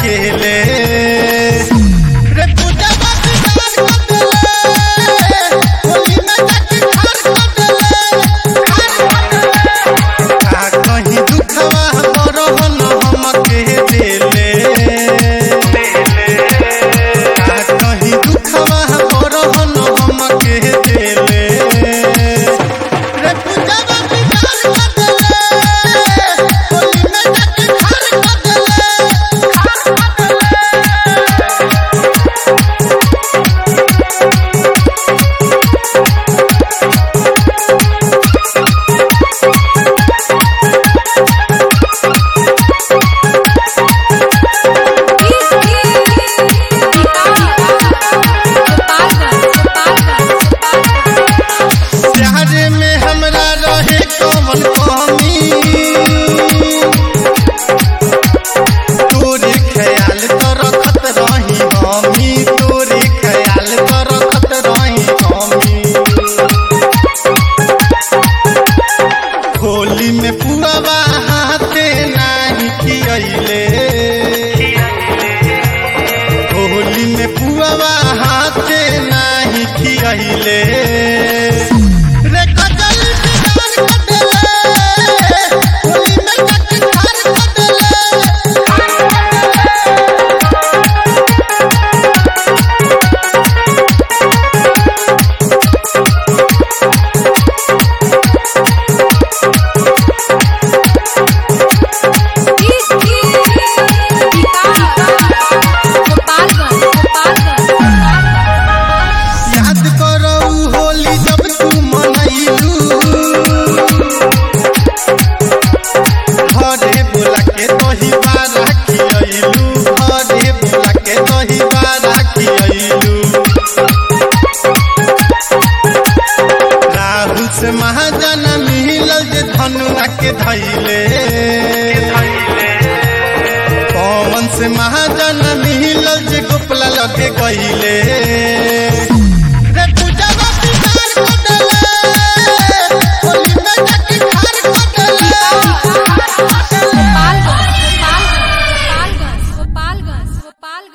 देले होली में पुआवा हाथे नाही खियले होली में पुआवा हाथे नाही खियले रे कजल बिगाड़ कर देले होली में कटकार कर से महाजन मिलल जे धनुआ के धैले पवन से महाजन मिलल जे गोपला लगे गईले